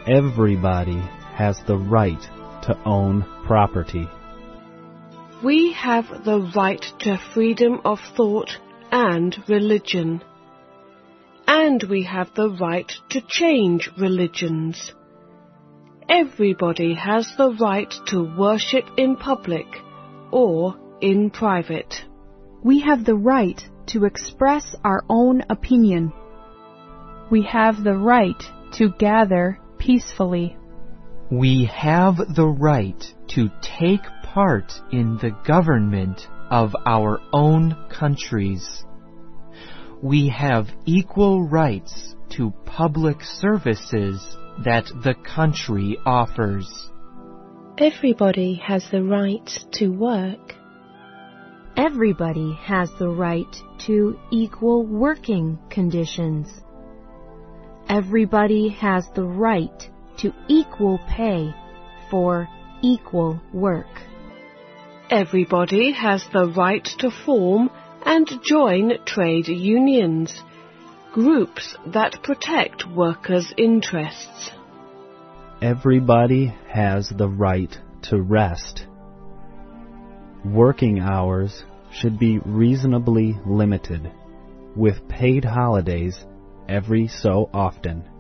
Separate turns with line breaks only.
Everybody has the right to own property.
We have the right to freedom of thought and religion. And we have the right to change religions. Everybody has the right to worship in public or in private.
We have the right to express our own opinion. We have the right to gather peacefully.
We have the right to take part in the government of our own countries. We have equal rights to public services that the country offers.
Everybody has the right to work.
Everybody has the right to equal working conditions. Everybody has the right to equal pay for equal work.
Everybody has the right to form and join trade unions, groups that protect workers' interests.
Everybody has the right to rest. Working hours should be reasonably limited, with paid holidays every so often.